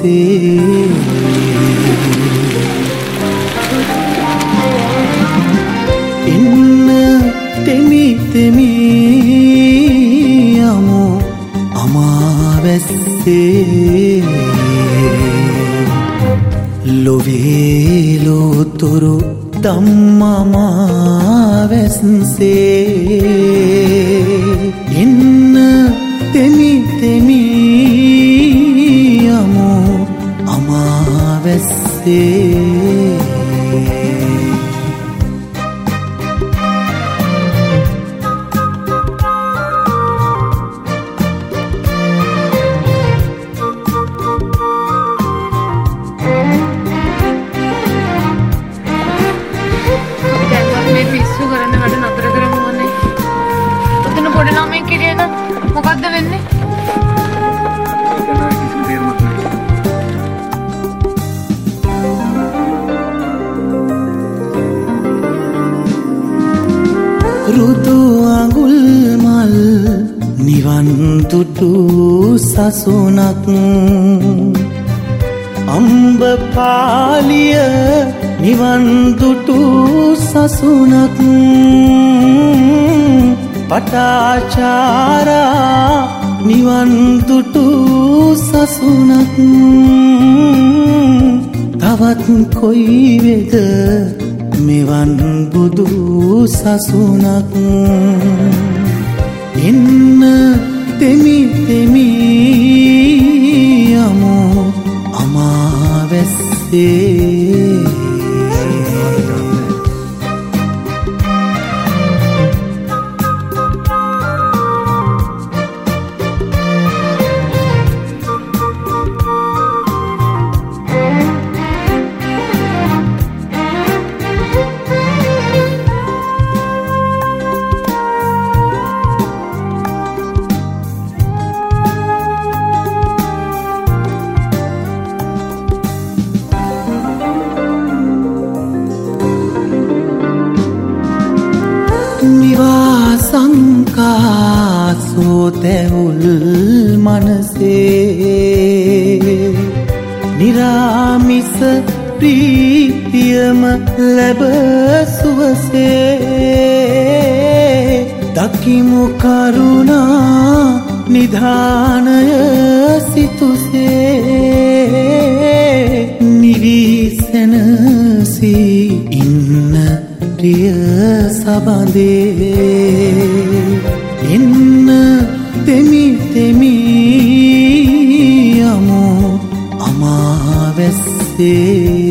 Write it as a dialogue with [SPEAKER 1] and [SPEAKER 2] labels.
[SPEAKER 1] අමාවැස්සේ එන්න තෙමි තෙමි යමු අමාවැස්සේ ලොවේ ලෝතුරු ධම්මමාවැස්සේ එන්න තෙමි තෙමි යමු අමාවැස්සේ
[SPEAKER 2] මොකක්ද වෙන්නේ?
[SPEAKER 1] රුදු අඟුල් මල් නිවන් දුටු සසුනක් අම්බ පාලිය නිවන් දුටු සසුනක් පටාචාරා නිවන් දුටු සසුනක් තවත් කොයි වේද මෙවන් බුදු සසුනක් එන්න තෙමි තෙමි යමු අමාවැස්සේ නිවාසංකාසෝ තැවුල් මනසේ නිරාමිස ප්‍රීතියම ලැබ සුවසේ දකිමු කරුණා නිධානය සිතුසේ නිවිසැනසී ඉන්න ප්‍රිය සබඳේ එන්න තෙමි තෙමි යමු අමාවැස්සේ